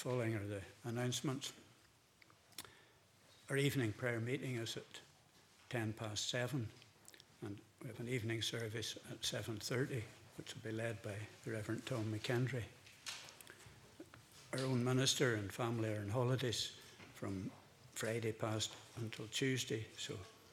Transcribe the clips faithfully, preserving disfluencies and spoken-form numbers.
following are the announcements. Our evening prayer meeting is at ten past seven, and we have an evening service at seven thirty, which will be led by the Reverend Tom McKendry. Our own minister and family are on holidays from Friday past until Tuesday, so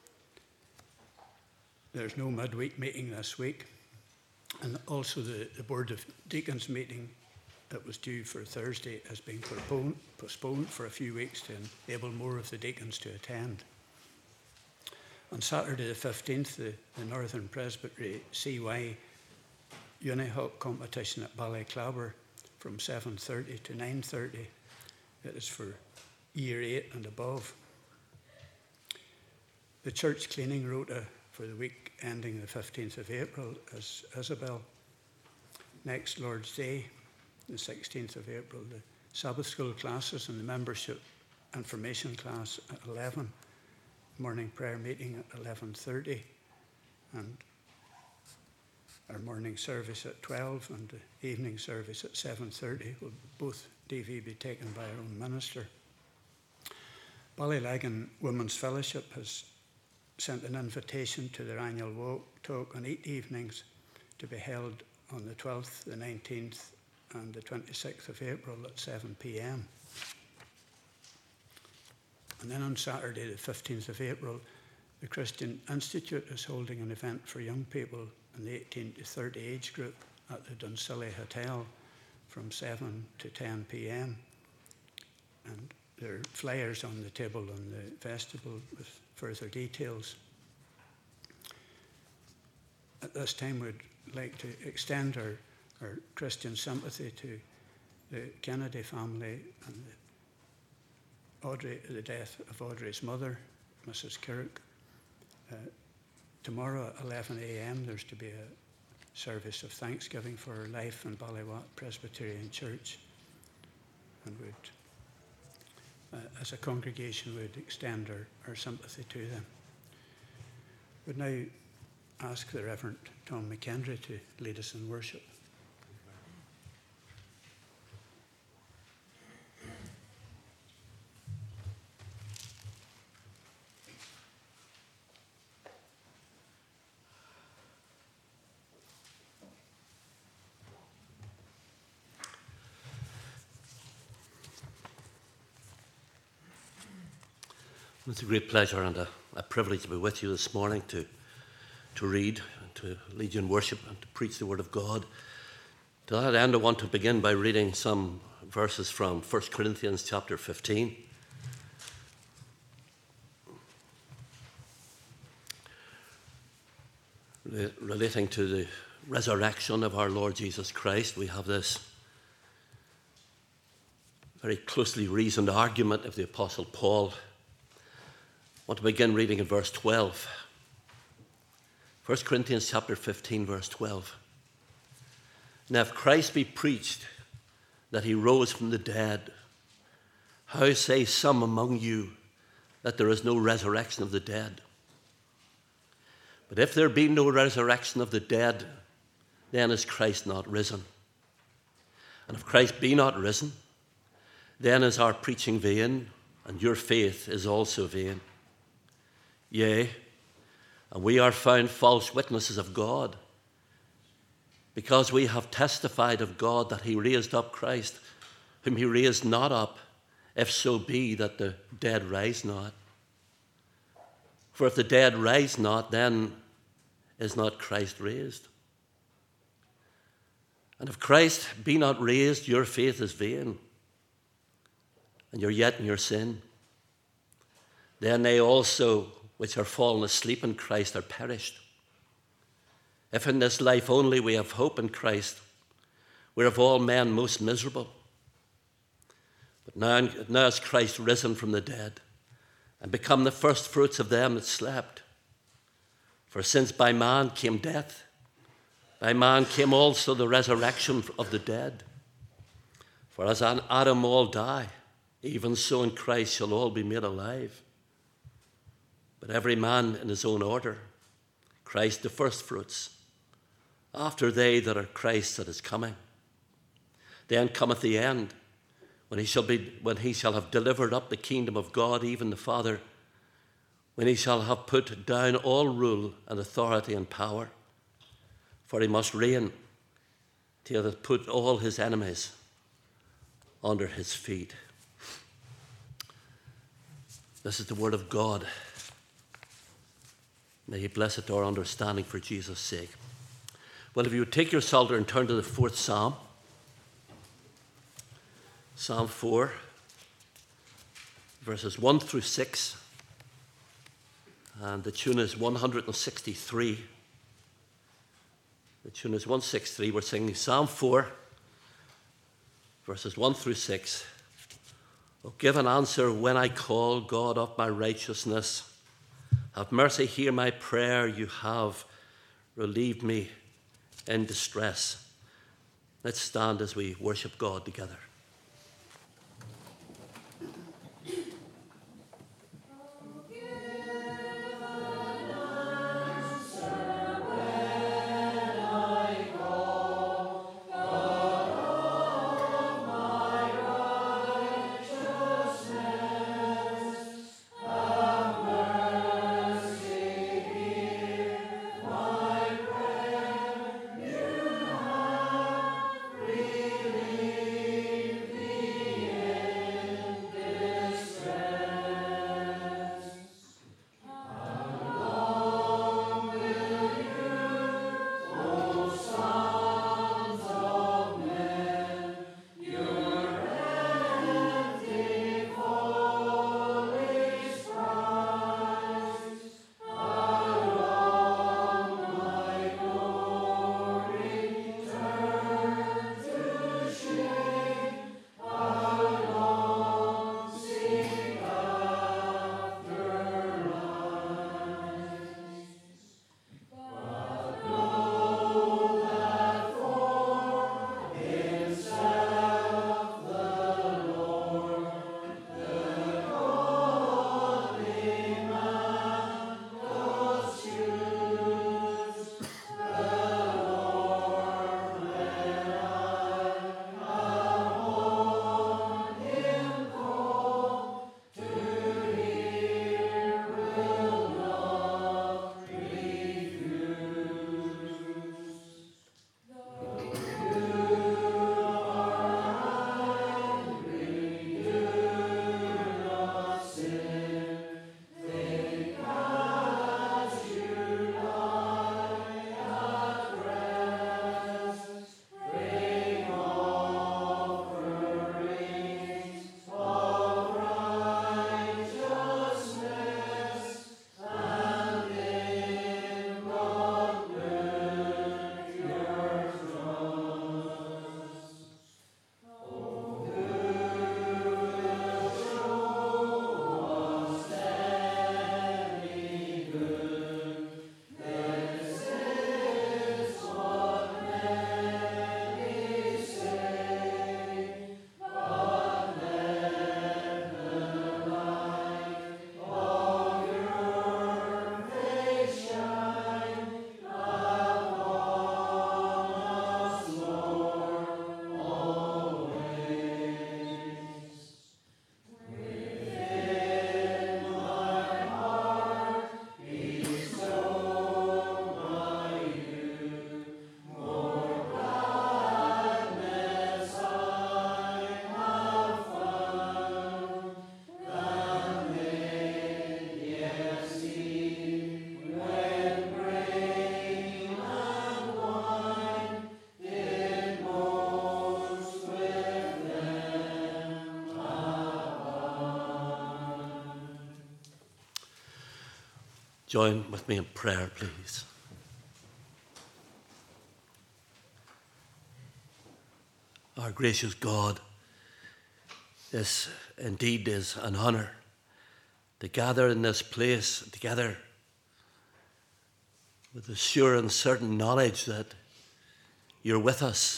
there's no midweek meeting this week. And also the, the Board of Deacons meeting that was due for Thursday has been postponed, postponed for a few weeks to enable more of the deacons to attend. On Saturday the fifteenth, the, the Northern Presbytery C Y Unihawk competition at Ballyclabber from seven thirty to nine thirty. It is for year eight and above. The church cleaning rota for the week ending the fifteenth of April is Isabel. Next Lord's Day, the sixteenth of April, the Sabbath school classes and the membership information class at eleven. Morning prayer meeting at eleven thirty, and our morning service at twelve and the evening service at seven thirty will both D V be taken by our own minister. Ballylagan Women's Fellowship has sent an invitation to their annual walk, talk and eat evenings to be held on the twelfth, the nineteenth and the twenty-sixth of April at seven p.m. And then on Saturday the fifteenth of April, the Christian Institute is holding an event for young people in the eighteen to thirty age group at the Dunsille Hotel from seven to ten p.m. And there are flyers on the table in the vestibule with further details. At this time, we'd like to extend our, our Christian sympathy to the Kennedy family and the, Audrey, the death of Audrey's mother, Missus Kirk. Uh, tomorrow at eleven a.m. there's to be a service of thanksgiving for her life in Ballywat Presbyterian Church. And we'd Uh, as a congregation, we'd extend our, our sympathy to them. We'd now ask the Reverend Tom McKendry to lead us in worship. It's a great pleasure and a, a privilege to be with you this morning to, to read, and to lead you in worship and to preach the Word of God. To that end, I want to begin by reading some verses from First Corinthians chapter fifteen. Re- relating to the resurrection of our Lord Jesus Christ, we have this very closely reasoned argument of the Apostle Paul. I want to begin reading in verse twelve. First Corinthians chapter fifteen, verse twelve. Now if Christ be preached that he rose from the dead, how say some among you that there is no resurrection of the dead? But if there be no resurrection of the dead, then is Christ not risen. And if Christ be not risen, then is our preaching vain, and your faith is also vain. Yea, and we are found false witnesses of God, because we have testified of God that he raised up Christ, whom he raised not up, if so be that the dead rise not. For if the dead rise not, then is not Christ raised. And if Christ be not raised, your faith is vain, and you're yet in your sin. Then they also which are fallen asleep in Christ are perished. If in this life only we have hope in Christ, we're of all men most miserable. But now, now is Christ risen from the dead and become the first fruits of them that slept. For since by man came death, by man came also the resurrection of the dead. For as in Adam all die, even so in Christ shall all be made alive. But every man in his own order, Christ the firstfruits, after they that are Christ that is coming. Then cometh the end, when he shall be, when he shall have delivered up the kingdom of God, even the Father, when he shall have put down all rule and authority and power. For he must reign till he hath put all his enemies under his feet. This is the word of God. May he bless it to our understanding for Jesus' sake. Well, if you would take your psalter and turn to the fourth Psalm, Psalm four, verses one through six, and the tune is one hundred sixty-three. The tune is one sixty-three. We're singing Psalm four, verses one through six. Oh, give an answer when I call, God of my righteousness. Have mercy, hear my prayer. You have relieved me in distress. Let's stand as we worship God together. Join with me in prayer, please. Our gracious God, this indeed is an honor to gather in this place together with the sure and certain knowledge that you're with us.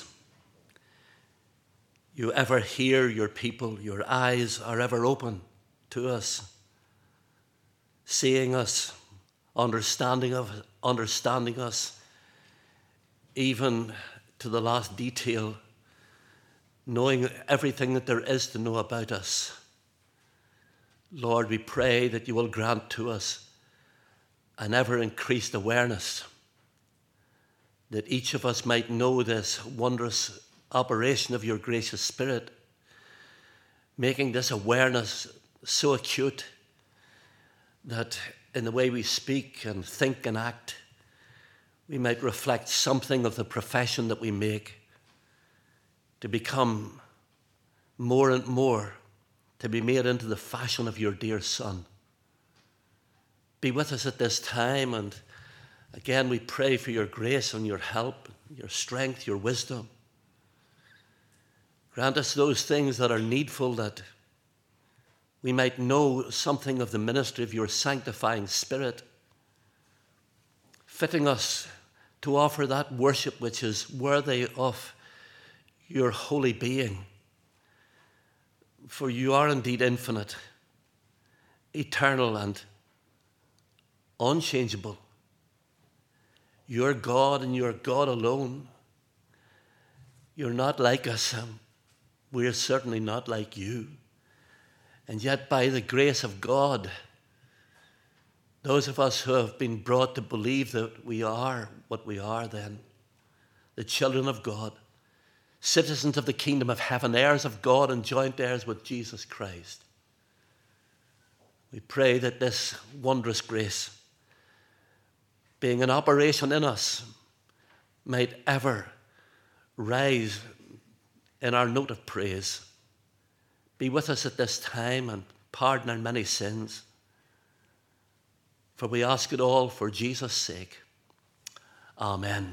You ever hear your people, your eyes are ever open to us, seeing us, understanding of understanding us, even to the last detail knowing everything that there is to know about us. Lord, we pray that you will grant to us an ever increased awareness, that each of us might know this wondrous operation of your gracious Spirit, making this awareness so acute that in the way we speak and think and act, we might reflect something of the profession that we make, to become more and more, to be made into the fashion of your dear Son. Be with us at this time, and again we pray for your grace and your help, your strength, your wisdom. Grant us those things that are needful, that we might know something of the ministry of your sanctifying Spirit, fitting us to offer that worship which is worthy of your holy being. For you are indeed infinite, eternal, and unchangeable. You're God, and you're God alone. You're not like us, and we're certainly not like you. And yet, by the grace of God, those of us who have been brought to believe that we are what we are then, the children of God, citizens of the kingdom of heaven, heirs of God and joint heirs with Jesus Christ, we pray that this wondrous grace, being in operation in us, might ever rise in our note of praise. Be with us at this time and pardon our many sins. For we ask it all for Jesus' sake. Amen.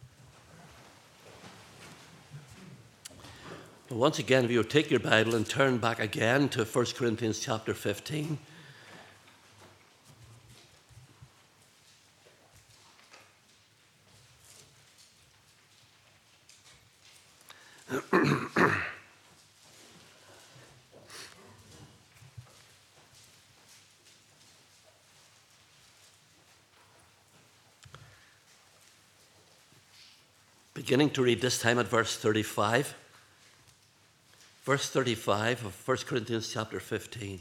Well, once again, if you would take your Bible and turn back again to First Corinthians chapter fifteen. Beginning to read this time at verse thirty-five. Verse thirty-five of First Corinthians chapter fifteen.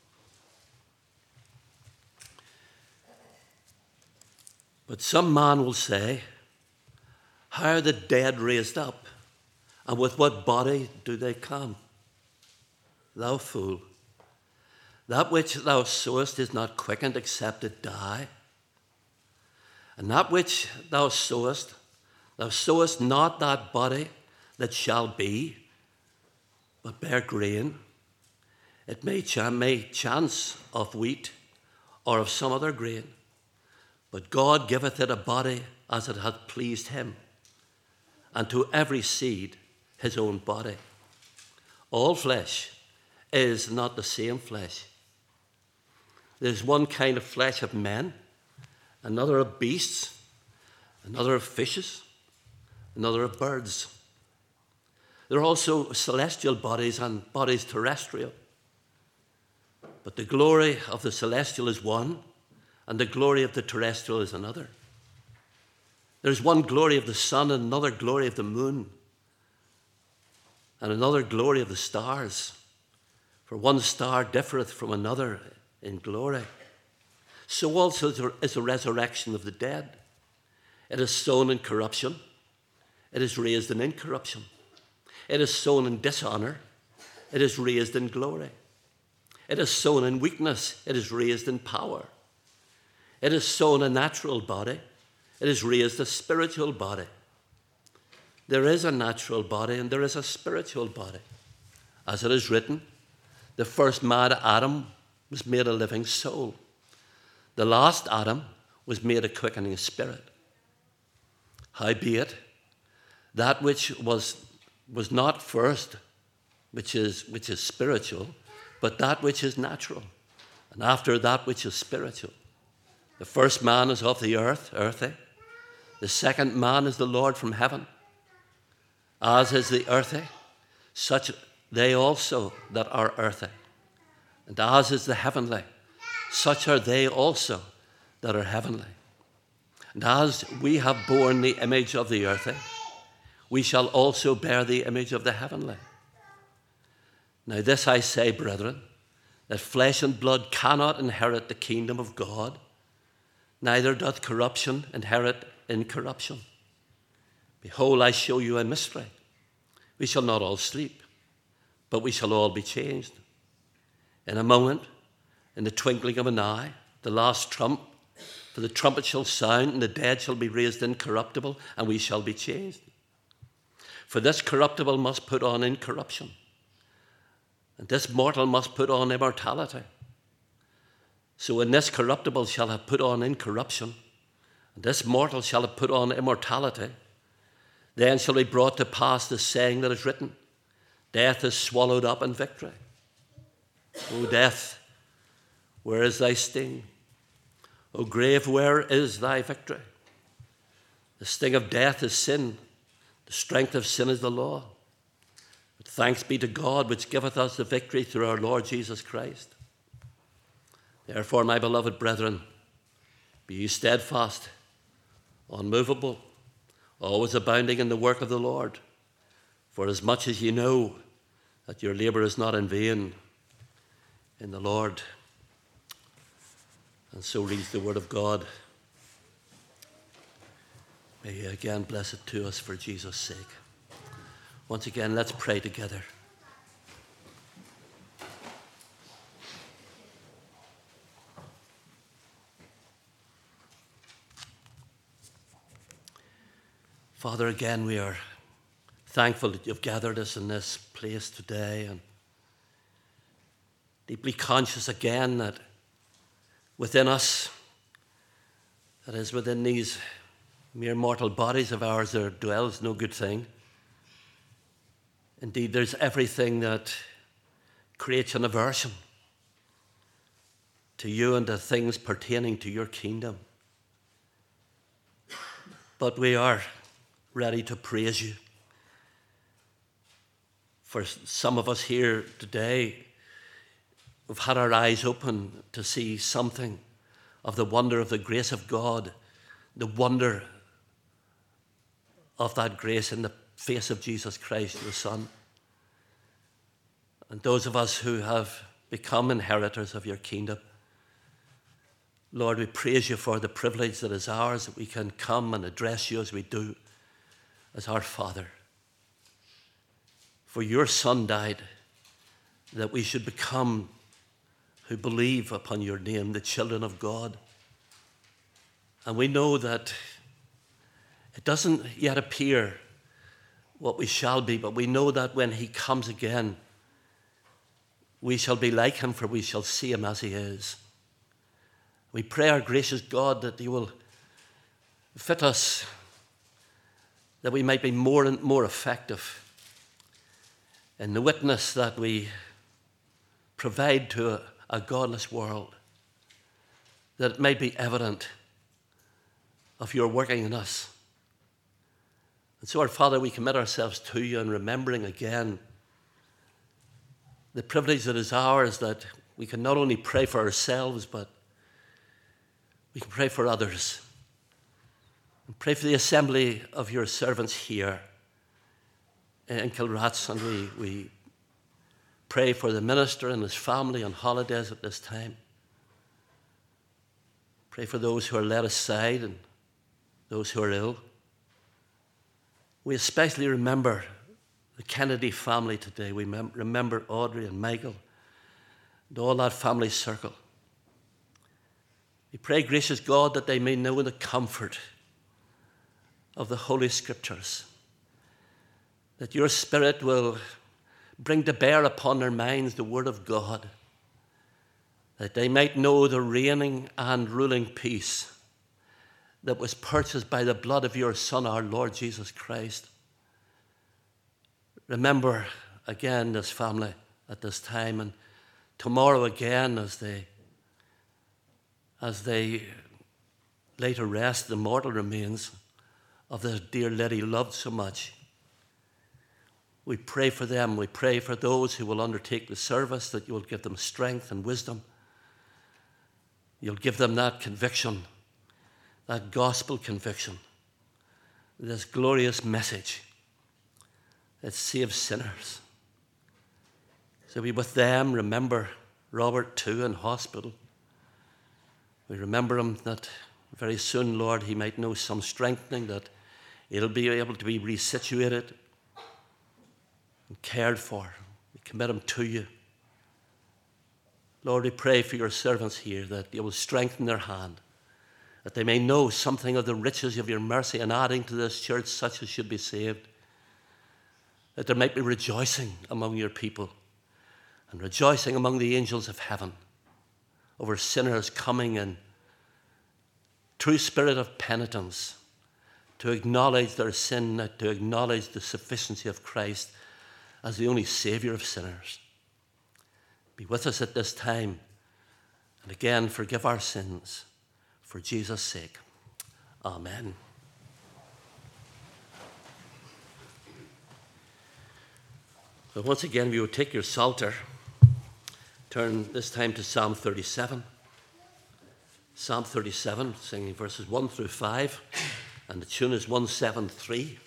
But some man will say, how are the dead raised up? And with what body do they come? Thou fool, that which thou sowest is not quickened except it die. And that which thou sowest, thou sowest not that body that shall be, but bear grain. It may, ch- may chance of wheat or of some other grain, but God giveth it a body as it hath pleased him, and to every seed his own body. All flesh is not the same flesh. There's one kind of flesh of men, another of beasts, another of fishes, another of birds. There are also celestial bodies and bodies terrestrial. But the glory of the celestial is one, and the glory of the terrestrial is another. There's one glory of the sun, and another glory of the moon, and another glory of the stars. For one star differeth from another in glory. So also is the resurrection of the dead. It is sown in corruption, it is raised in incorruption. It is sown in dishonor, it is raised in glory. It is sown in weakness, it is raised in power. It is sown a natural body, it is raised a spiritual body. There is a natural body and there is a spiritual body. As it is written, the first man, Adam, was made a living soul. The last Adam was made a quickening spirit. Howbeit, that which was was not first, which is which is spiritual, but that which is natural, and after that which is spiritual. The first man is of the earth, earthy. The second man is the Lord from heaven. As is the earthy, such they also that are earthy. And as is the heavenly, such are they also that are heavenly. And as we have borne the image of the earthy, we shall also bear the image of the heavenly. Now this I say, brethren, that flesh and blood cannot inherit the kingdom of God, neither doth corruption inherit incorruption. Behold, I show you a mystery. We shall not all sleep, but we shall all be changed. In a moment, in the twinkling of an eye, the last trump, for the trumpet shall sound, and the dead shall be raised incorruptible, and we shall be changed. For this corruptible must put on incorruption, and this mortal must put on immortality. So when this corruptible shall have put on incorruption, and this mortal shall have put on immortality, then shall be brought to pass the saying that is written, death is swallowed up in victory. O death, where is thy sting? O grave, where is thy victory? The sting of death is sin. The strength of sin is the law. But thanks be to God, which giveth us the victory through our Lord Jesus Christ. Therefore, my beloved brethren, be ye steadfast, unmovable, always abounding in the work of the Lord, for as much as ye know that your labour is not in vain in the Lord. And so reads the word of God. May he again bless it to us for Jesus' sake. Once again, let's pray together. Father, again, we are thankful that you've gathered us in this place today, and deeply conscious again that within us, that is within these mere mortal bodies of ours, there dwells no good thing. Indeed, there's everything that creates an aversion to you and to things pertaining to your kingdom. But we are ready to praise you. For some of us here today, we've had our eyes open to see something of the wonder of the grace of God, the wonder of that grace in the face of Jesus Christ, the Son. And those of us who have become inheritors of your kingdom, Lord, we praise you for the privilege that is ours, that we can come and address you as we do, as our Father. For your Son died, that we should become, who believe upon your name, the children of God. And we know that it doesn't yet appear what we shall be, but we know that when he comes again, we shall be like him, for we shall see him as he is. We pray, our gracious God, that you will fit us, that we might be more and more effective in the witness that we provide to a, a godless world, that it might be evident of your working in us. And so, our Father, we commit ourselves to you, and remembering again the privilege that is ours, that we can not only pray for ourselves, but we can pray for others. And pray for the assembly of your servants here in Kilrats, and we, we pray for the minister and his family on holidays at this time. Pray for those who are led aside and those who are ill. We especially remember the Kennedy family today. We mem- remember Audrey and Michael and all that family circle. We pray, gracious God, that they may know the comfort of the Holy Scriptures, that your Spirit will bring to bear upon their minds the Word of God, that they might know the reigning and ruling peace that was purchased by the blood of your Son, our Lord Jesus Christ. Remember again this family at this time, and tomorrow again as they as they lay to rest the mortal remains of this dear lady loved so much. We pray for them. We pray for those who will undertake the service, that you will give them strength and wisdom. You'll give them that conviction, that gospel conviction, this glorious message that saves sinners. So we with them remember Robert too in hospital. We remember him that very soon, Lord, he might know some strengthening, that he'll be able to be resituated and cared for. We commit him to you. Lord, we pray for your servants here that you will strengthen their hand, that they may know something of the riches of your mercy in adding to this church such as should be saved, that there might be rejoicing among your people and rejoicing among the angels of heaven over sinners coming in true spirit of penitence to acknowledge their sin, to acknowledge the sufficiency of Christ as the only Saviour of sinners. Be with us at this time, and again, forgive our sins for Jesus' sake. Amen. So once again, we will take your Psalter, turn this time to Psalm thirty-seven. Psalm thirty-seven, singing verses one through five, and the tune is one seventy-three.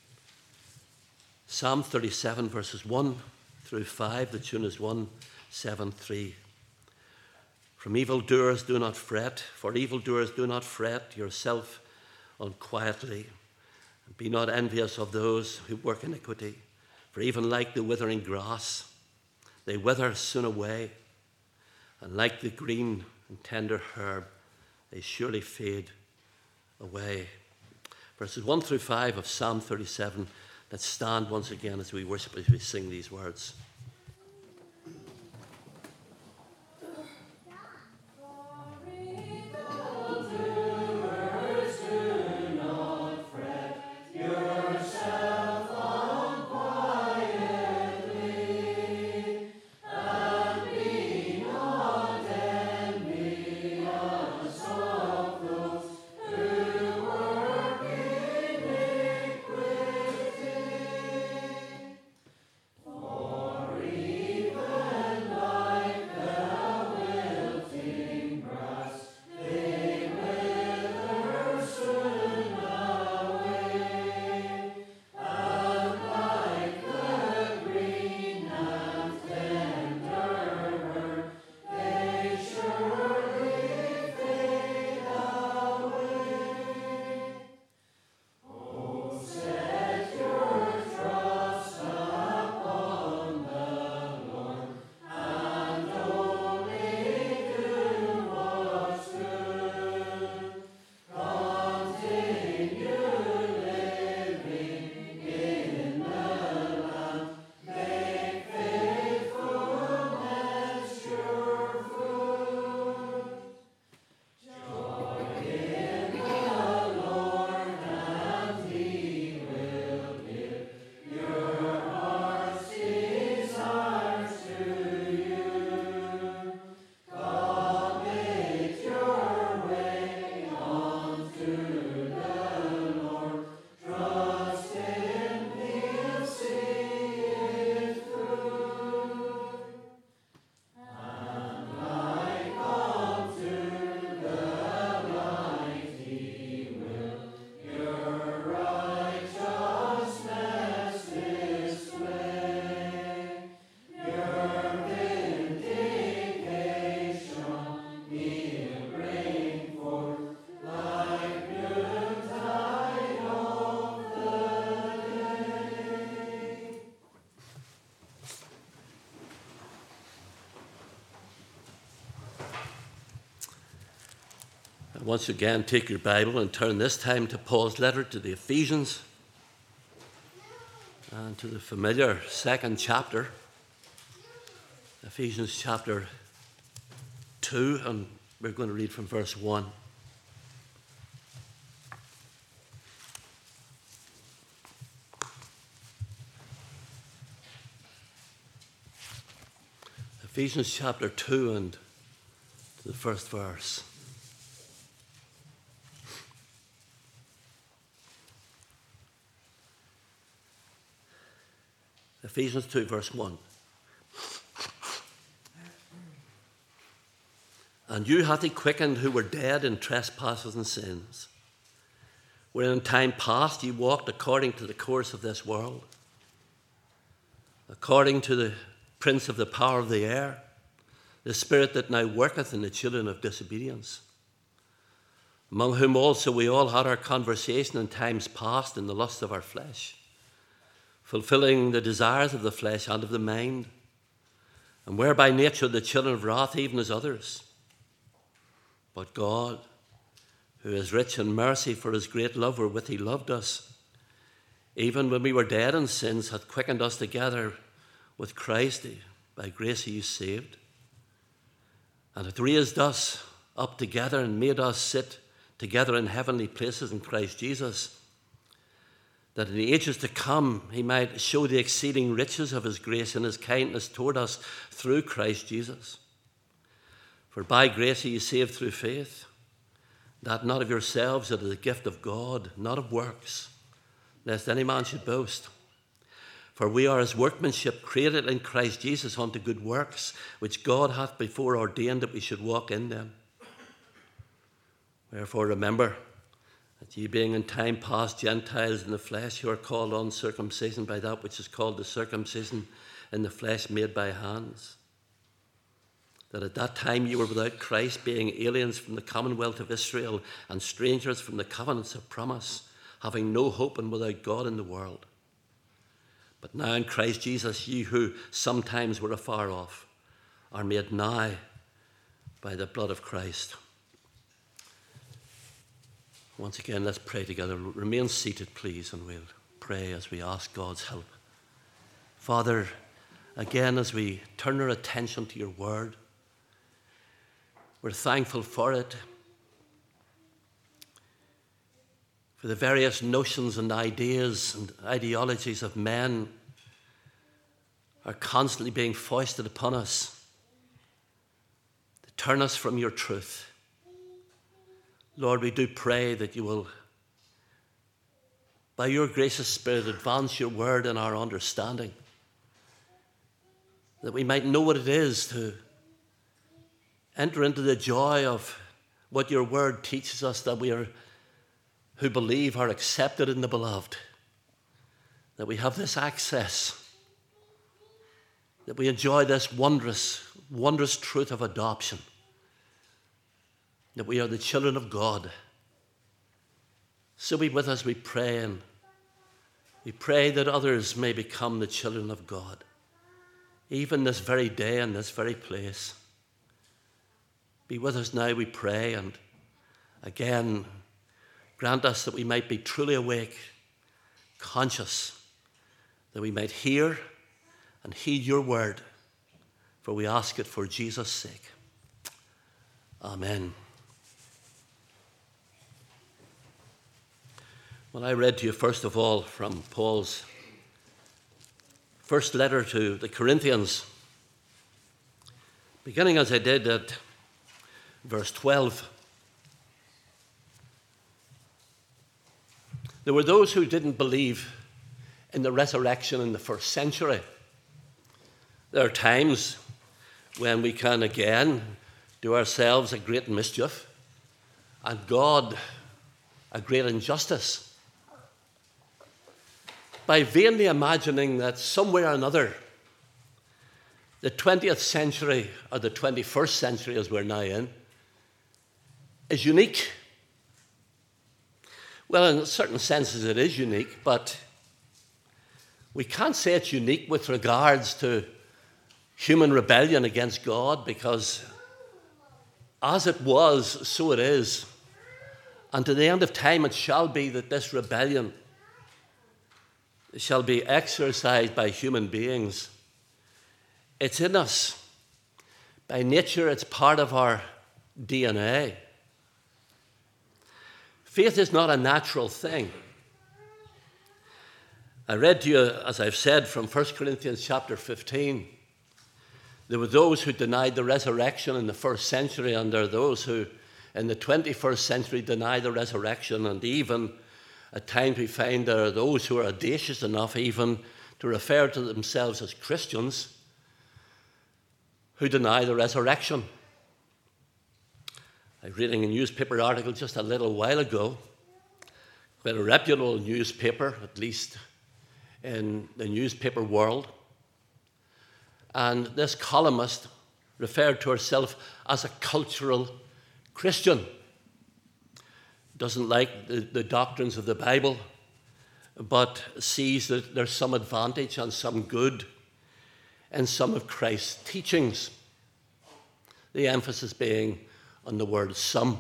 Psalm thirty-seven, verses one through five, the tune is one seventy-three. From evildoers do not fret, for evildoers do not fret yourself unquietly. Be not envious of those who work iniquity, for even like the withering grass, they wither soon away, and like the green and tender herb, they surely fade away. Verses one through five of Psalm thirty-seven. Let's stand once again as we worship, as we sing these words. Once again, take your Bible and turn this time to Paul's letter to the Ephesians and to the familiar second chapter, Ephesians chapter two, and we're going to read from verse one. Ephesians chapter two and to the first verse. Ephesians two, verse one. And you hath he quickened who were dead in trespasses and sins, wherein in time past ye walked according to the course of this world, according to the prince of the power of the air, the spirit that now worketh in the children of disobedience, among whom also we all had our conversation in times past in the lust of our flesh, fulfilling the desires of the flesh and of the mind, and were by nature the children of wrath, even as others. But God, who is rich in mercy, for his great love wherewith he loved us, even when we were dead in sins, hath quickened us together with Christ. By grace are you saved, and hath raised us up together and made us sit together in heavenly places in Christ Jesus, that in the ages to come he might show the exceeding riches of his grace and his kindness toward us through Christ Jesus. For by grace are you saved through faith, that not of yourselves, it is the gift of God, not of works, lest any man should boast. For we are his workmanship, created in Christ Jesus unto good works, which God hath before ordained that we should walk in them. Wherefore remember that ye being in time past Gentiles in the flesh, who are called uncircumcision by that which is called the circumcision in the flesh made by hands, that at that time you were without Christ, being aliens from the commonwealth of Israel and strangers from the covenants of promise, having no hope and without God in the world. But now in Christ Jesus, ye who sometimes were afar off are made nigh by the blood of Christ. Once again, let's pray together. Remain seated, please, and we'll pray as we ask God's help. Father, again, as we turn our attention to your word, we're thankful for it, for the various notions and ideas and ideologies of men are constantly being foisted upon us to turn us from your truth. Lord, we do pray that you will, by your gracious Spirit, advance your word in our understanding, that we might know what it is to enter into the joy of what your word teaches us, that we are, who believe, are accepted in the beloved, that we have this access, that we enjoy this wondrous, wondrous truth of adoption, that we are the children of God. So be with us, we pray, and we pray that others may become the children of God, even this very day in this very place. Be with us now, we pray, and again, grant us that we might be truly awake, conscious, that we might hear and heed your word, for we ask it for Jesus' sake. Amen. Well, I read to you first of all from Paul's first letter to the Corinthians, beginning as I did at verse twelve. There were those who didn't believe in the resurrection in the first century. There are times when we can again do ourselves a great mischief and God a great injustice by vainly imagining that somewhere or another the twentieth century, or the twenty-first century as we're now in, is unique. Well, in certain senses it is unique, but we can't say it's unique with regards to human rebellion against God, because as it was, so it is. And to the end of time it shall be that this rebellion shall be exercised by human beings. It's in us. By nature, it's part of our D N A. Faith is not a natural thing. I read to you, as I've said, from First Corinthians chapter fifteen. There were those who denied the resurrection in the first century, and there are those who in the twenty-first century deny the resurrection, and even at times we find there are those who are audacious enough even to refer to themselves as Christians who deny the resurrection. I was reading a newspaper article just a little while ago, quite a reputable newspaper, at least in the newspaper world, And this columnist referred to herself as a cultural Christian. Doesn't like the, the doctrines of the Bible, but sees that there's some advantage and some good in some of Christ's teachings. The emphasis being on the word some.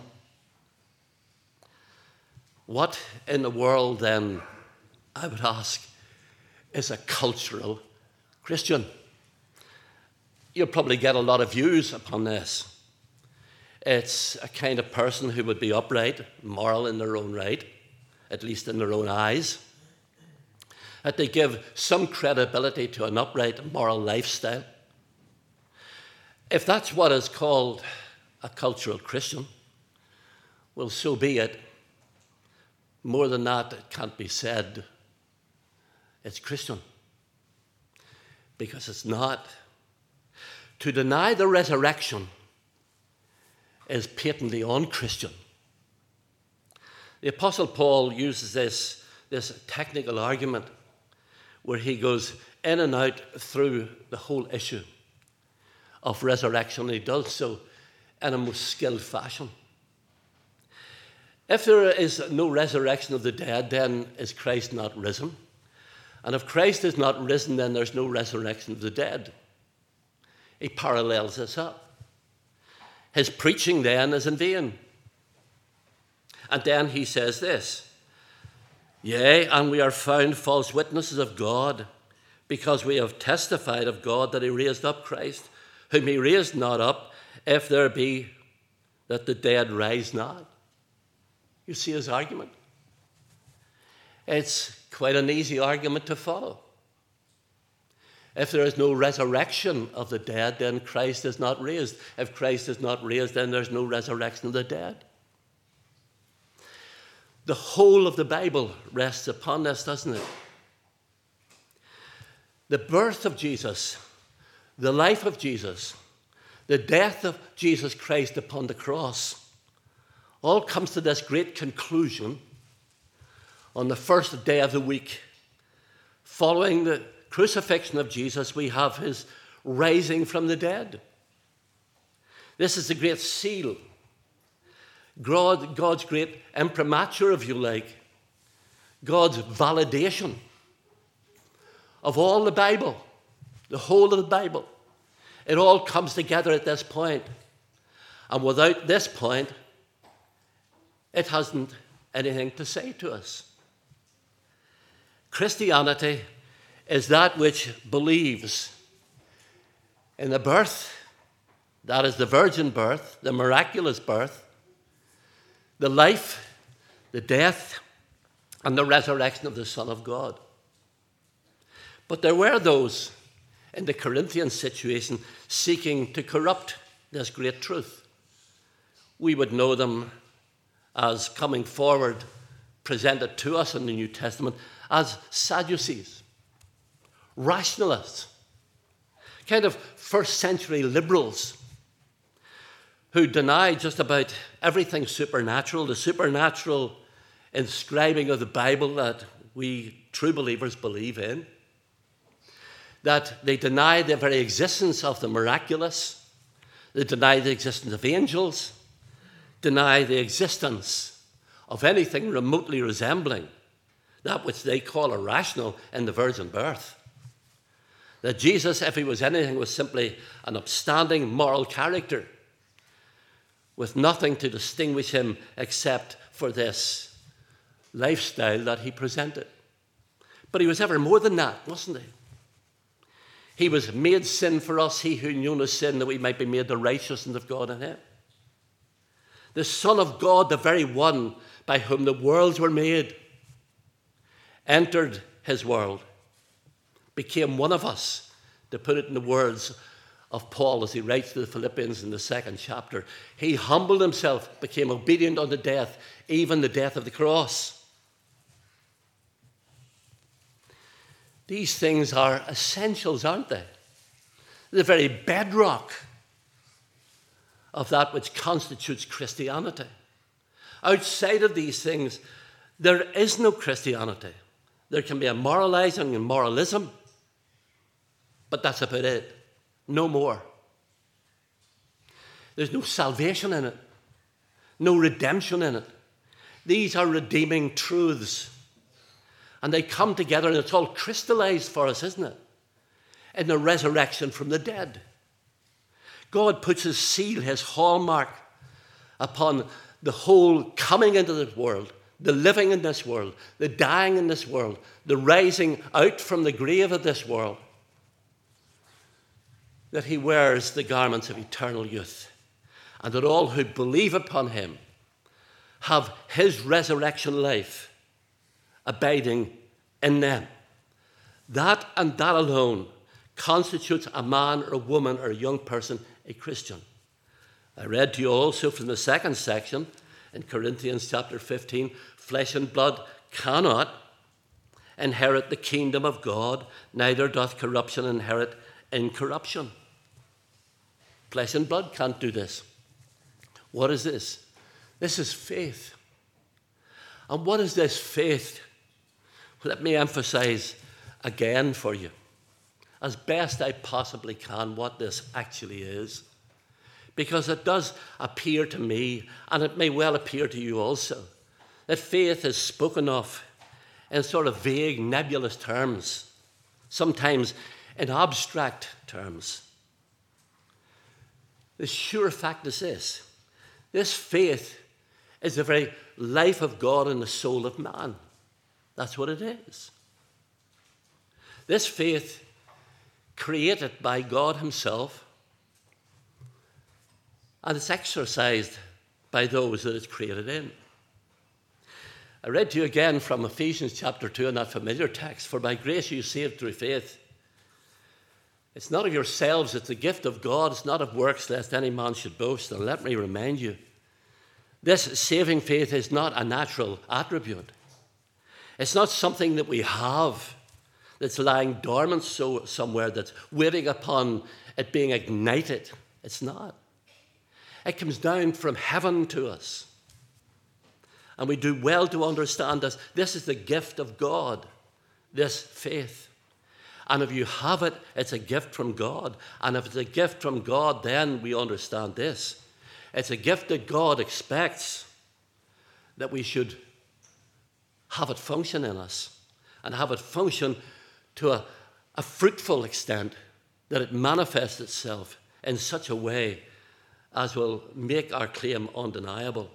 What in the world then, I would ask, is a cultural Christian? You'll probably get a lot of views upon this. It's a kind of person who would be upright, moral in their own right, at least in their own eyes. That they give some credibility to an upright moral lifestyle. If that's what is called a cultural Christian, well, so be it. More than that, it can't be said it's Christian. Because it's not. To deny the resurrection is patently unchristian. The Apostle Paul uses this, this technical argument where he goes in and out through the whole issue of resurrection. He does so in a most skilled fashion. If there is no resurrection of the dead, then is Christ not risen? And if Christ is not risen, then there's no resurrection of the dead. He parallels this up. His preaching then is in vain. And then he says this, yea, and we are found false witnesses of God, because we have testified of God that he raised up Christ, whom he raised not up, if there be that the dead rise not. You see his argument? It's quite an easy argument to follow. If there is no resurrection of the dead, then Christ is not raised. If Christ is not raised, then there's no resurrection of the dead. The whole of the Bible rests upon this, doesn't it? The birth of Jesus, the life of Jesus, the death of Jesus Christ upon the cross, all comes to this great conclusion on the first day of the week. Following the crucifixion of Jesus, we have his rising from the dead. This is the great seal. God, God's great imprimatur, if you like. God's validation of all the Bible, the whole of the Bible. It all comes together at this point. And without this point, it hasn't anything to say to us. Christianity is that which believes in the birth, that is the virgin birth, the miraculous birth, the life, the death, and the resurrection of the Son of God. But there were those in the Corinthian situation seeking to corrupt this great truth. We would know them as coming forward, presented to us in the New Testament, as Sadducees, rationalists, kind of first century liberals who deny just about everything supernatural, the supernatural inscribing of the Bible that we true believers believe in, that they deny the very existence of the miraculous, they deny the existence of angels, deny the existence of anything remotely resembling that which they call irrational in the virgin birth. That Jesus, if he was anything, was simply an upstanding moral character with nothing to distinguish him except for this lifestyle that he presented. But he was ever more than that, wasn't he? He was made sin for us, he who knew no sin, that we might be made the righteousness of God in him. The Son of God, the very one by whom the worlds were made, entered his world, became one of us, to put it in the words of Paul as he writes to the Philippians in the second chapter. He humbled himself, became obedient unto death, even the death of the cross. These things are essentials, aren't they? The very bedrock of that which constitutes Christianity. Outside of these things, there is no Christianity. There can be a moralizing and moralism, but that's about it. No more. There's no salvation in it. No redemption in it. These are redeeming truths. And they come together, and it's all crystallized for us, isn't it? In the resurrection from the dead. God puts his seal, his hallmark upon the whole coming into this world, the living in this world, the dying in this world, the rising out from the grave of this world, that he wears the garments of eternal youth, and that all who believe upon him have his resurrection life abiding in them. That and that alone constitutes a man or a woman or a young person a Christian. I read to you also from the second section in Corinthians chapter fifteen, flesh and blood cannot inherit the kingdom of God, neither doth corruption inherit incorruption. Flesh and blood can't do this. What is this? This is faith. And what is this faith? Let me emphasize again for you, as best I possibly can, what this actually is. Because it does appear to me, and it may well appear to you also, that faith is spoken of in sort of vague, nebulous terms, sometimes in abstract terms. The sure fact is this: this faith is the very life of God in the soul of man. That's what it is. This faith, created by God himself, and it's exercised by those that it's created in. I read to you again from Ephesians chapter two in that familiar text, for by grace you are saved through faith. It's not of yourselves, it's the gift of God. It's not of works, lest any man should boast. And let me remind you, this saving faith is not a natural attribute. It's not something that we have that's lying dormant so, somewhere, that's waiting upon it being ignited. It's not. It comes down from heaven to us. And we do well to understand this. This is the gift of God, this faith. And if you have it, it's a gift from God. And if it's a gift from God, then we understand this. It's a gift that God expects that we should have it function in us, and have it function to a, a fruitful extent, that it manifests itself in such a way as will make our claim undeniable.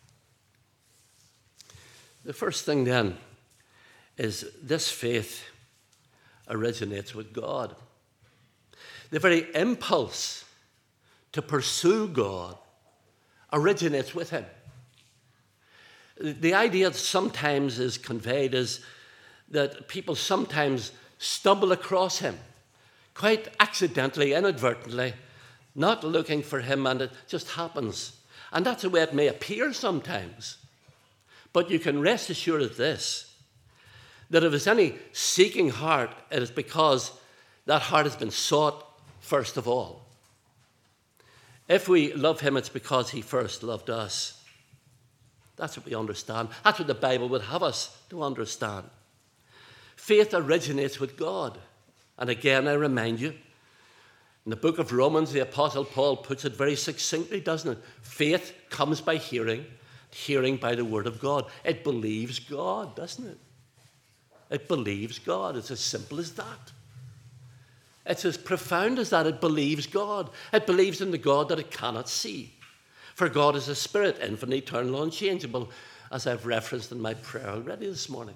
The first thing then is this faith originates with God. The very impulse to pursue God originates with him. The idea that sometimes is conveyed is that people sometimes stumble across him, quite accidentally, inadvertently, not looking for him, and it just happens. And that's the way it may appear sometimes. But you can rest assured of this, that if there's any seeking heart, it is because that heart has been sought first of all. If we love him, it's because he first loved us. That's what we understand. That's what the Bible would have us to understand. Faith originates with God. And again, I remind you, in the book of Romans, the Apostle Paul puts it very succinctly, doesn't it? Faith comes by hearing, hearing by the word of God. It believes God, doesn't it? It believes God. It's as simple as that. It's as profound as that. It believes God. It believes in the God that it cannot see. For God is a spirit, infinite, eternal, unchangeable, as I've referenced in my prayer already this morning.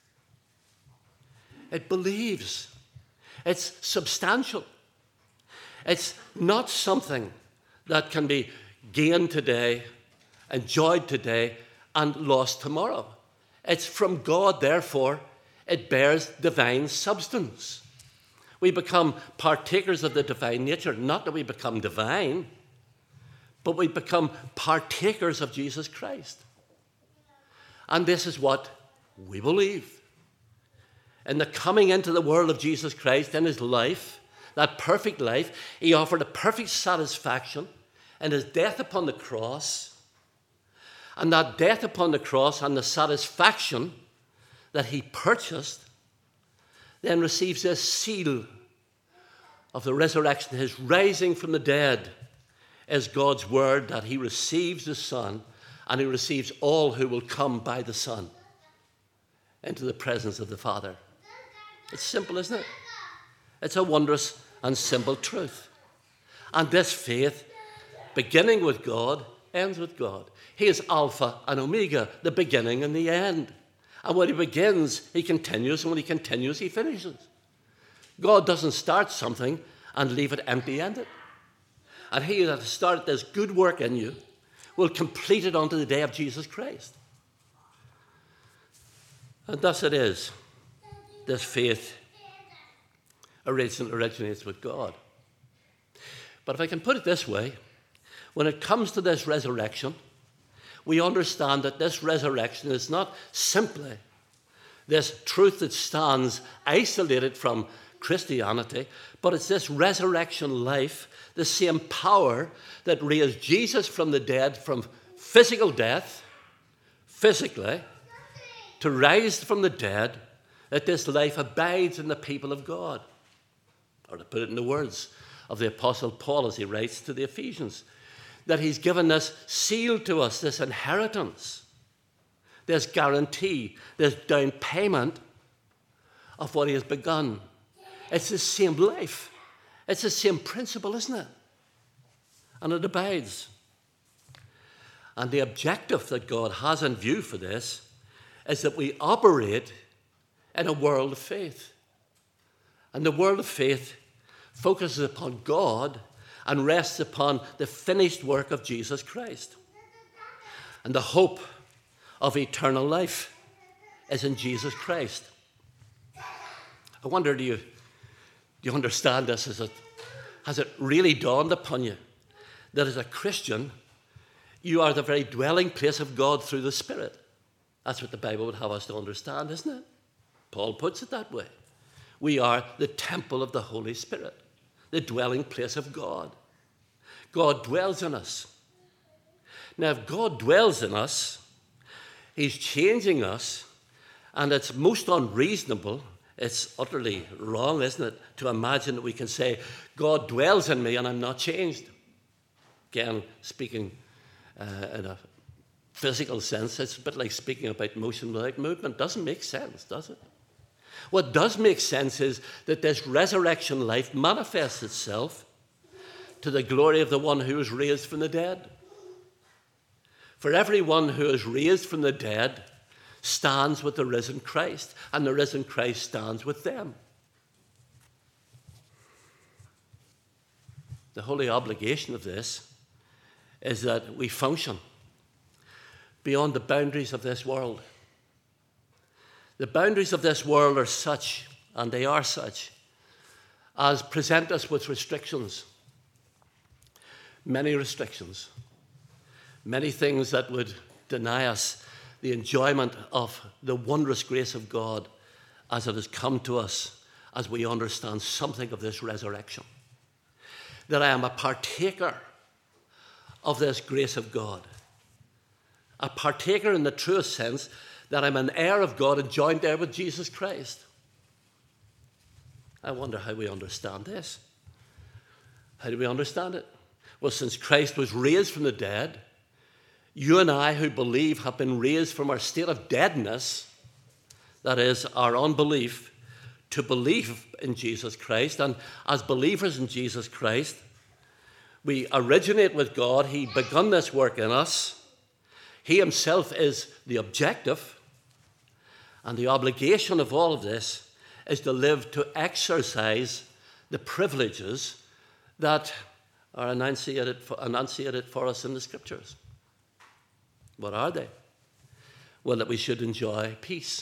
It believes. It's substantial. It's not something that can be gained today, enjoyed today, and lost tomorrow. It's from God, therefore, it bears divine substance. We become partakers of the divine nature, not that we become divine, but we become partakers of Jesus Christ. And this is what we believe. In the coming into the world of Jesus Christ, in his life, that perfect life, he offered a perfect satisfaction in his death upon the cross. And that death upon the cross and the satisfaction that he purchased then receives this seal of the resurrection, his rising from the dead, is God's word that he receives the Son and he receives all who will come by the Son into the presence of the Father. It's simple, isn't it? It's a wondrous and simple truth. And this faith, beginning with God, ends with God. He is Alpha and Omega, the beginning and the end. And when he begins, he continues, and when he continues, he finishes. God doesn't start something and leave it empty-ended. And he that has started this good work in you will complete it unto the day of Jesus Christ. And thus it is, this faith originates with God. But if I can put it this way, when it comes to this resurrection, we understand that this resurrection is not simply this truth that stands isolated from Christianity, but it's this resurrection life, the same power that raised Jesus from the dead, from physical death, physically, to rise from the dead, that this life abides in the people of God. Or to put it in the words of the Apostle Paul as he writes to the Ephesians, that he's given this seal to us, this inheritance, this guarantee, this down payment of what he has begun. It's the same life. It's the same principle, isn't it? And it abides. And the objective that God has in view for this is that we operate in a world of faith. And the world of faith focuses upon God and rests upon the finished work of Jesus Christ. And the hope of eternal life is in Jesus Christ. I wonder, do you, do you understand this? Is it, has it really dawned upon you that as a Christian, you are the very dwelling place of God through the Spirit? That's what the Bible would have us to understand, isn't it? Paul puts it that way. We are the temple of the Holy Spirit, the dwelling place of God. God dwells in us. Now, if God dwells in us, he's changing us, and it's most unreasonable, it's utterly wrong, isn't it, to imagine that we can say, God dwells in me and I'm not changed. Again, speaking uh, in a physical sense, it's a bit like speaking about motion without movement. Doesn't make sense, does it? What does make sense is that this resurrection life manifests itself to the glory of the one who was raised from the dead. For everyone who is raised from the dead stands with the risen Christ, and the risen Christ stands with them. The holy obligation of this is that we function beyond the boundaries of this world. The boundaries of this world are such, and they are such, as present us with restrictions. Many restrictions. Many things that would deny us the enjoyment of the wondrous grace of God as it has come to us as we understand something of this resurrection. That I am a partaker of this grace of God. A partaker in the truest sense that I'm an heir of God and joined heir with Jesus Christ. I wonder how we understand this. How do we understand it? Well, since Christ was raised from the dead, you and I who believe have been raised from our state of deadness, that is, our unbelief, to believe in Jesus Christ. And as believers in Jesus Christ, we originate with God. He begun this work in us. He himself is the objective. And the obligation of all of this is to live to exercise the privileges that are enunciated for, enunciated for us in the Scriptures. What are they? Well, that we should enjoy peace.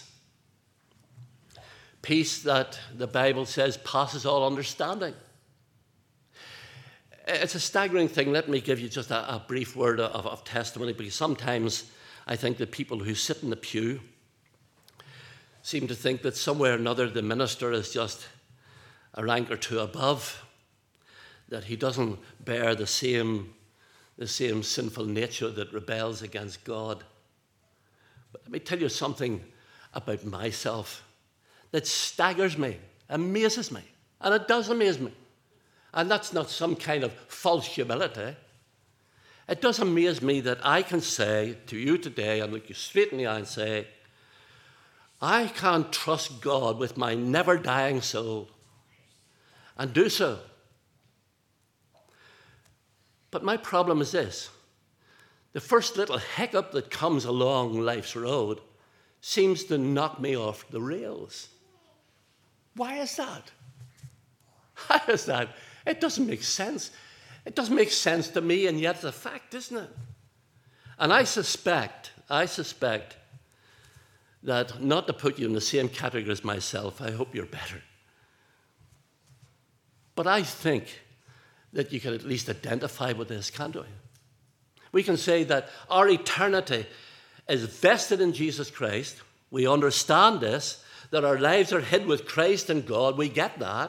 Peace that the Bible says passes all understanding. It's a staggering thing. Let me give you just a, a brief word of, of testimony, because sometimes I think that people who sit in the pew seem to think that somewhere or another the minister is just a rank or two above, that he doesn't bear the same, the same sinful nature that rebels against God. But let me tell you something about myself that staggers me, amazes me, and it does amaze me. And that's not some kind of false humility. It does amaze me that I can say to you today, and look you straight in the eye and say, I can't trust God with my never-dying soul, and do so. But my problem is this. The first little hiccup that comes along life's road seems to knock me off the rails. Why is that? How is that? It doesn't make sense. It doesn't make sense to me, and yet it's a fact, isn't it? And I suspect, I suspect that, not to put you in the same category as myself, I hope you're better, but I think that you can at least identify with this, can't we? We can say that our eternity is vested in Jesus Christ. We understand this, that our lives are hid with Christ in God. We get that.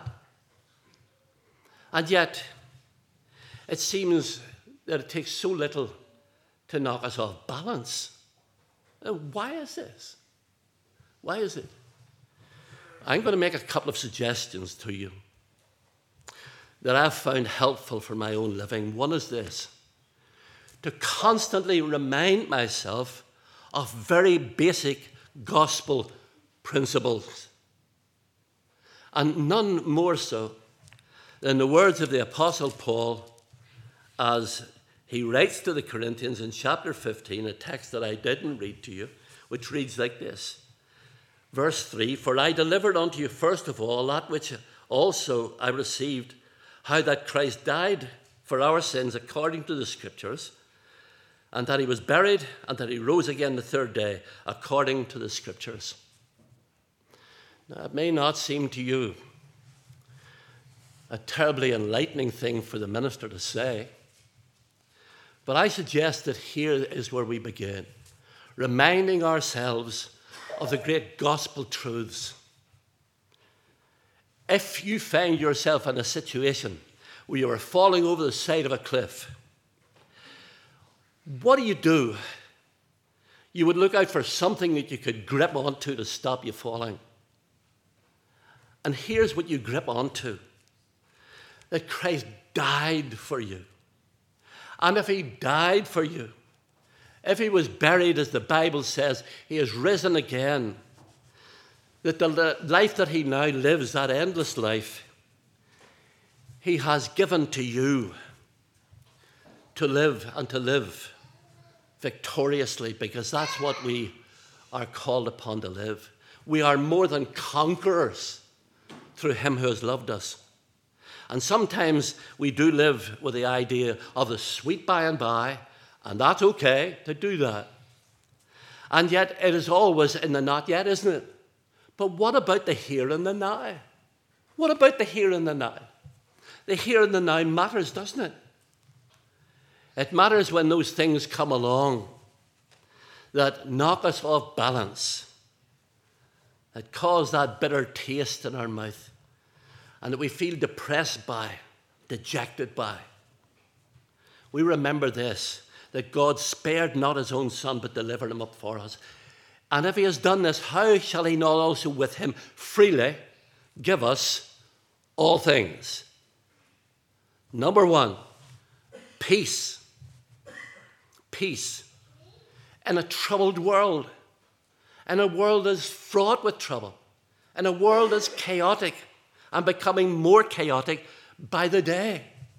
And yet, it seems that it takes so little to knock us off balance. Why is this? Why is it? I'm going to make a couple of suggestions to you that I've found helpful for my own living. One is this: to constantly remind myself of very basic gospel principles. And none more so than the words of the Apostle Paul as he writes to the Corinthians in chapter fifteen, a text that I didn't read to you, which reads like this. Verse three, for I delivered unto you first of all that which also I received, how that Christ died for our sins according to the Scriptures, and that he was buried, and that he rose again the third day according to the Scriptures. Now, it may not seem to you a terribly enlightening thing for the minister to say, but I suggest that here is where we begin, reminding ourselves of the great gospel truths. If you find yourself in a situation where you are falling over the side of a cliff, what do you do? You would look out for something that you could grip onto to stop you falling. And here's what you grip onto: that Christ died for you. And if he died for you, if he was buried, as the Bible says, he is risen again, that the life that he now lives, that endless life, he has given to you to live and to live victoriously, because that's what we are called upon to live. We are more than conquerors through him who has loved us. And sometimes we do live with the idea of the sweet by and by, and that's okay to do that. And yet it is always in the not yet, isn't it? But what about the here and the now? What about the here and the now? The here and the now matters, doesn't it? It matters when those things come along that knock us off balance, that cause that bitter taste in our mouth, and that we feel depressed by, dejected by. We remember this, that God spared not his own Son, but delivered him up for us. And if he has done this, how shall he not also with him freely give us all things? Number one, peace. Peace in a troubled world, in a world that's fraught with trouble, in a world that's chaotic and becoming more chaotic by the day.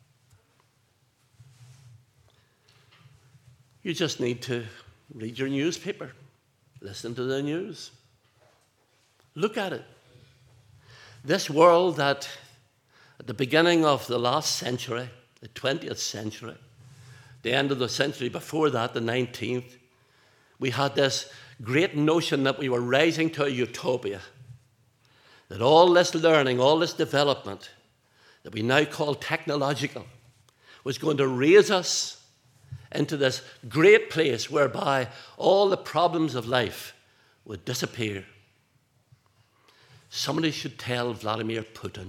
You just need to read your newspaper, listen to the news, look at it. This world that at the beginning of the last century, the twentieth century, the end of the century before that, the nineteenth, we had this great notion that we were rising to a utopia, that all this learning, all this development that we now call technological was going to raise us into this great place whereby all the problems of life would disappear. Somebody should tell Vladimir Putin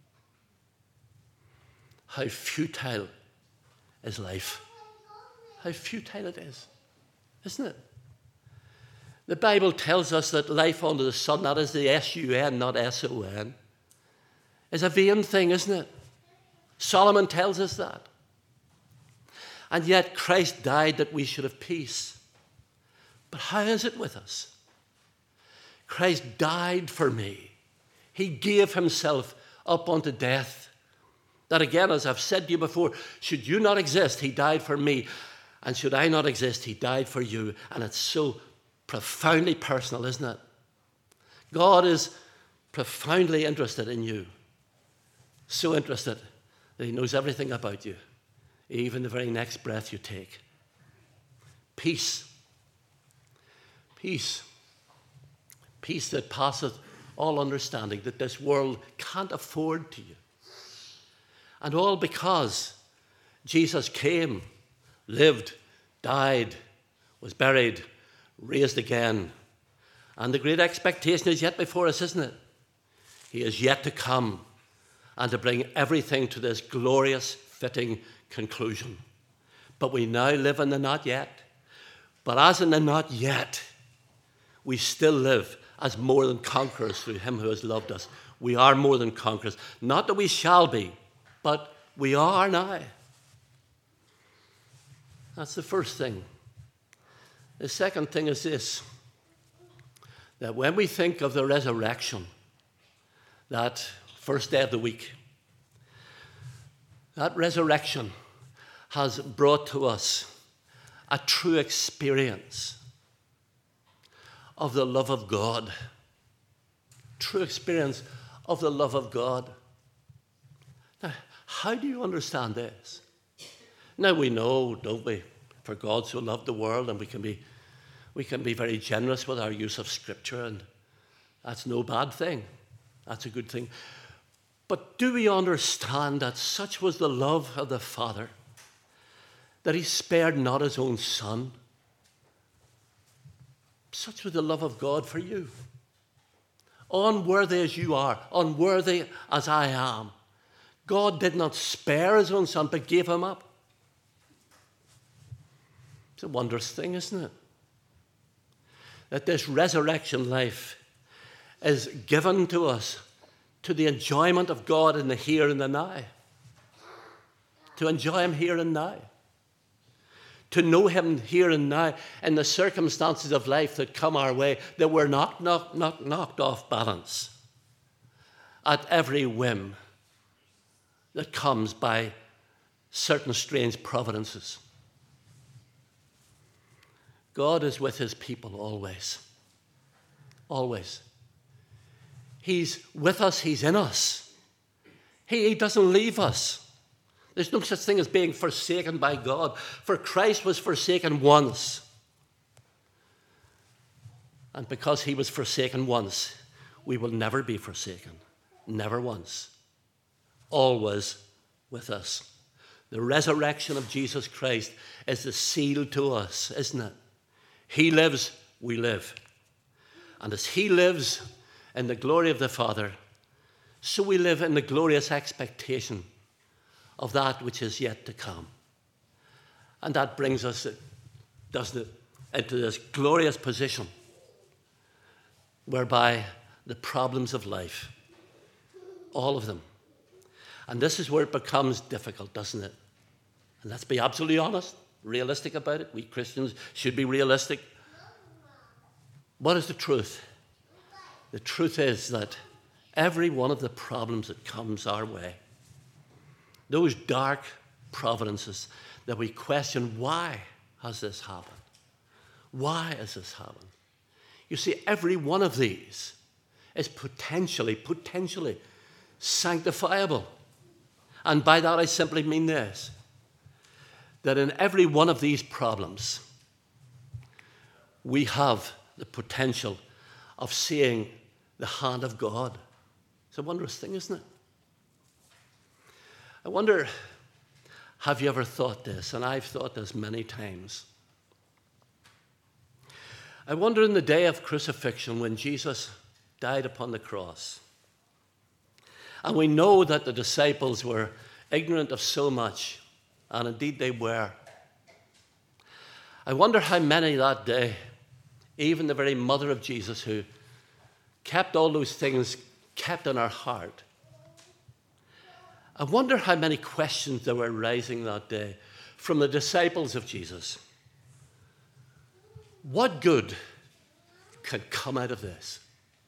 how futile is life. How futile it is, isn't it? The Bible tells us that life under the sun, that is the S U N, not S O N, is a vain thing, isn't it? Solomon tells us that. And yet Christ died that we should have peace. But how is it with us? Christ died for me. He gave himself up unto death. That again, as I've said to you before, should you not exist, he died for me. And should I not exist, he died for you. And it's so profoundly personal, isn't it? God is profoundly interested in you. So interested that he knows everything about you, even the very next breath you take. Peace. Peace. Peace that passeth all understanding, that this world can't afford to you. And all because Jesus came, lived, died, was buried, raised again. And the great expectation is yet before us, isn't it? He is yet to come and to bring everything to this glorious, fitting conclusion. But we now live in the not yet. But as in the not yet, we still live as more than conquerors through him who has loved us. We are more than conquerors. Not that we shall be, but we are now. That's the first thing. The second thing is this, that when we think of the resurrection, that first day of the week, that resurrection has brought to us a true experience of the love of God. True experience of the love of God. Now, how do you understand this? Now we know, don't we, for God so loved the world, and we can be we can be very generous with our use of Scripture, and that's no bad thing. That's a good thing. But do we understand that such was the love of the Father that he spared not his own Son? Such was the love of God for you. Unworthy as you are, unworthy as I am, God did not spare his own Son, but gave him up. It's a wondrous thing, isn't it? That this resurrection life is given to us to the enjoyment of God in the here and the now. To enjoy him here and now. To know him here and now in the circumstances of life that come our way, that we're not, not, not knocked off balance at every whim that comes by certain strange providences. God is with his people always. Always. He's with us, he's in us. He, he doesn't leave us. There's no such thing as being forsaken by God. For Christ was forsaken once. And because he was forsaken once, we will never be forsaken. Never once. Always with us. The resurrection of Jesus Christ is the seal to us, isn't it? He lives, we live. And as he lives in the glory of the Father, so we live in the glorious expectation of that which is yet to come. And that brings us, doesn't it, into this glorious position whereby the problems of life, all of them, and this is where it becomes difficult, doesn't it? And let's be absolutely honest, realistic about it. We Christians should be realistic. What is the truth? The truth is that every one of the problems that comes our way, those dark providences that we question, why has this happened? Why has this happened? You see, every one of these is potentially, potentially sanctifiable. And by that I simply mean this, that in every one of these problems, we have the potential of seeing the hand of God. It's a wondrous thing, isn't it? I wonder, have you ever thought this? And I've thought this many times. I wonder in the day of crucifixion when Jesus died upon the cross, and we know that the disciples were ignorant of so much, and indeed they were. I wonder how many that day, even the very mother of Jesus who kept all those things kept in her heart, I wonder how many questions there were rising that day from the disciples of Jesus. What good can come out of this?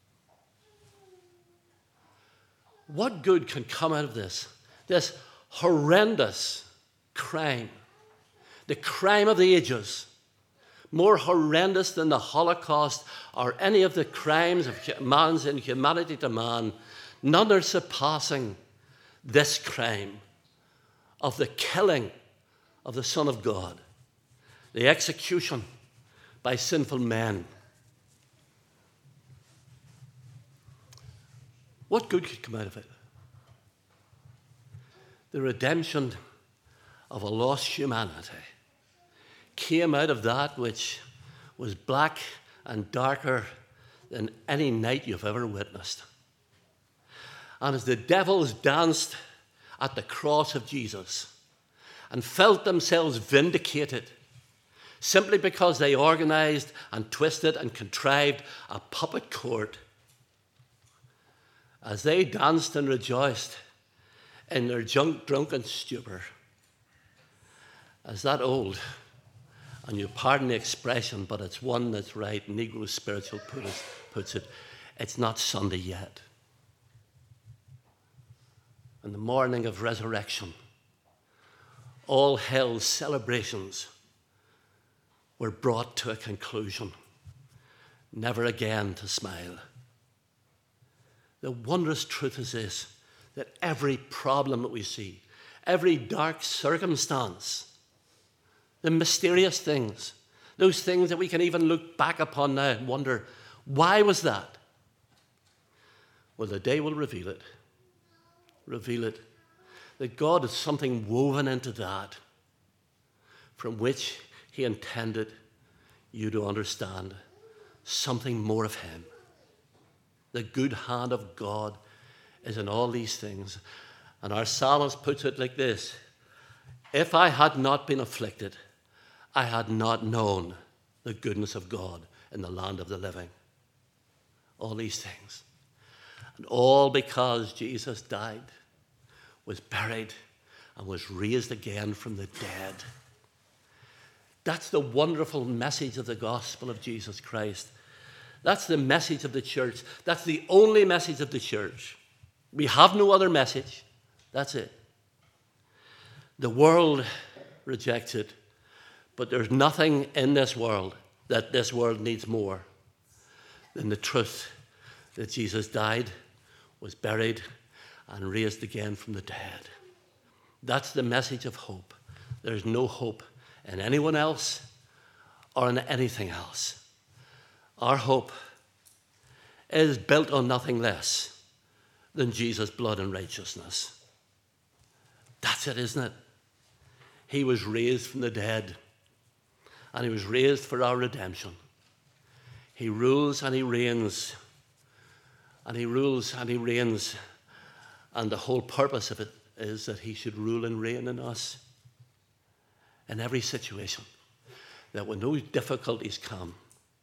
What good can come out of this? This horrendous crime, the crime of the ages, more horrendous than the Holocaust or any of the crimes of man's inhumanity to man. None are surpassing this crime of the killing of the Son of God, the execution by sinful men. What good could come out of it? The redemption of a lost humanity came out of that which was black and darker than any night you've ever witnessed. And as the devils danced at the cross of Jesus and felt themselves vindicated simply because they organized and twisted and contrived a puppet court, as they danced and rejoiced in their junk, drunken stupor, as that old, and you pardon the expression, but it's one that's right, Negro spiritual puts it, it's not Sunday yet. On the morning of resurrection, all hell's celebrations were brought to a conclusion, never again to smile. The wondrous truth is this, that every problem that we see, every dark circumstance, the mysterious things, those things that we can even look back upon now and wonder, why was that? Well, the day will reveal it. Reveal it. That God has something woven into that from which he intended you to understand something more of him. The good hand of God is in all these things. And our psalmist puts it like this: if I had not been afflicted, I had not known the goodness of God in the land of the living. All these things. And all because Jesus died, was buried, and was raised again from the dead. That's the wonderful message of the gospel of Jesus Christ. That's the message of the church. That's the only message of the church. We have no other message. That's it. The world rejects it, but there's nothing in this world that this world needs more than the truth that Jesus died, was buried, and raised again from the dead. That's the message of hope. There's no hope in anyone else or in anything else. Our hope is built on nothing less than Jesus' blood and righteousness. That's it, isn't it? He was raised from the dead, and he was raised for our redemption. He rules and he reigns, and he rules and he reigns, and the whole purpose of it is that he should rule and reign in us in every situation, that when those difficulties come,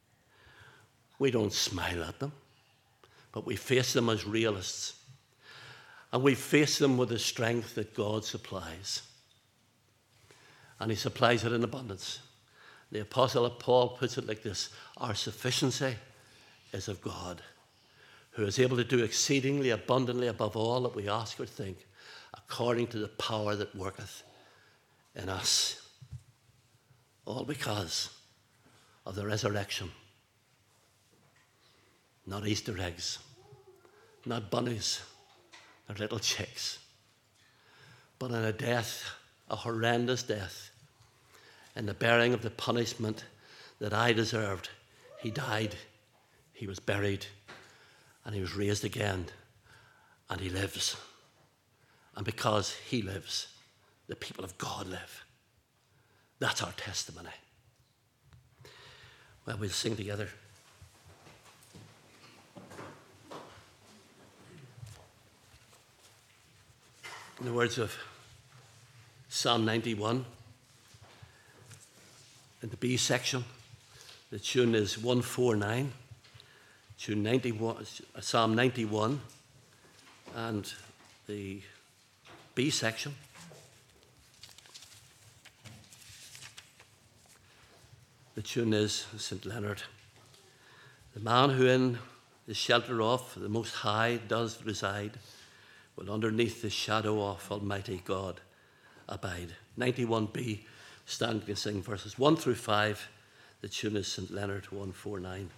we don't smile at them, but we face them as realists. And we face them with the strength that God supplies. And he supplies it in abundance. The Apostle Paul puts it like this: our sufficiency is of God, who is able to do exceedingly abundantly above all that we ask or think, according to the power that worketh in us. All because of the resurrection. Not Easter eggs, not bunnies or little chicks, but in a death, a horrendous death, in the bearing of the punishment that I deserved. He died, he was buried, and he was raised again, and he lives. And because he lives, the people of God live. That's our testimony. Well, we'll sing together. In the words of Psalm ninety-one, in the B section, the tune is one forty-nine, tune ninety-one, Psalm ninety-one, and the B section. The tune is Saint Leonard. The man who in the shelter of the Most High does reside will underneath the shadow of Almighty God abide. ninety-one B, stand and sing verses one through five. The tune is Saint Leonard one forty-nine.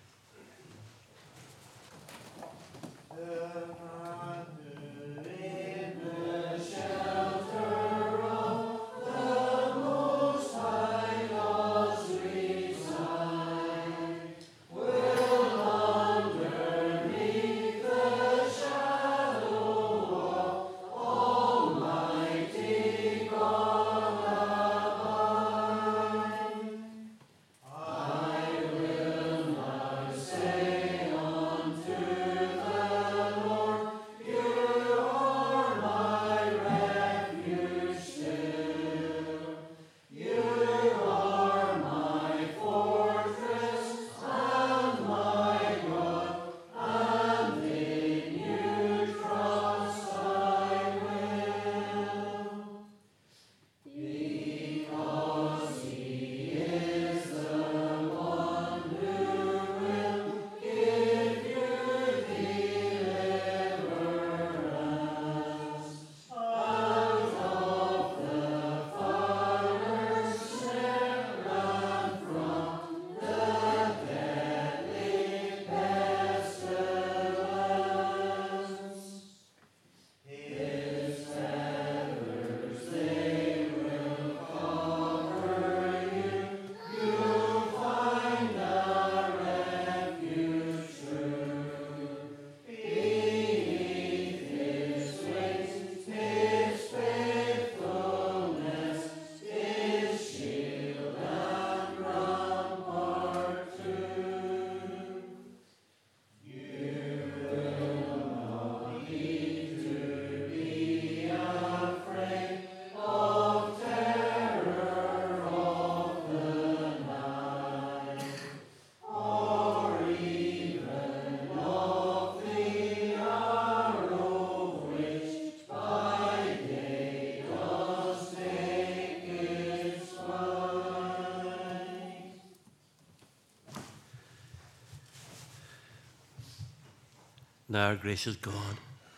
Now, gracious God,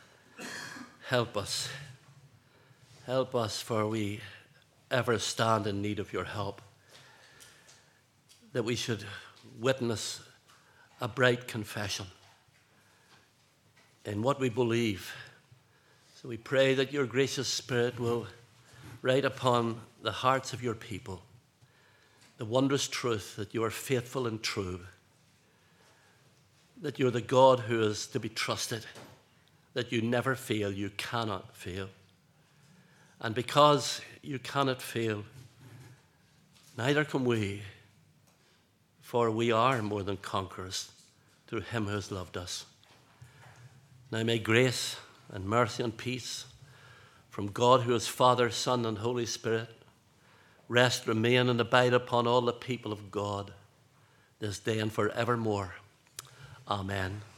help us. Help us, for we ever stand in need of your help, that we should witness a bright confession in what we believe. So we pray that your gracious Spirit will write upon the hearts of your people the wondrous truth that you are faithful and true, that you're the God who is to be trusted, that you never fail, you cannot fail. And because you cannot fail, neither can we, for we are more than conquerors through him who has loved us. Now may grace and mercy and peace from God who is Father, Son, and Holy Spirit rest, remain, and abide upon all the people of God this day and forevermore. Amen.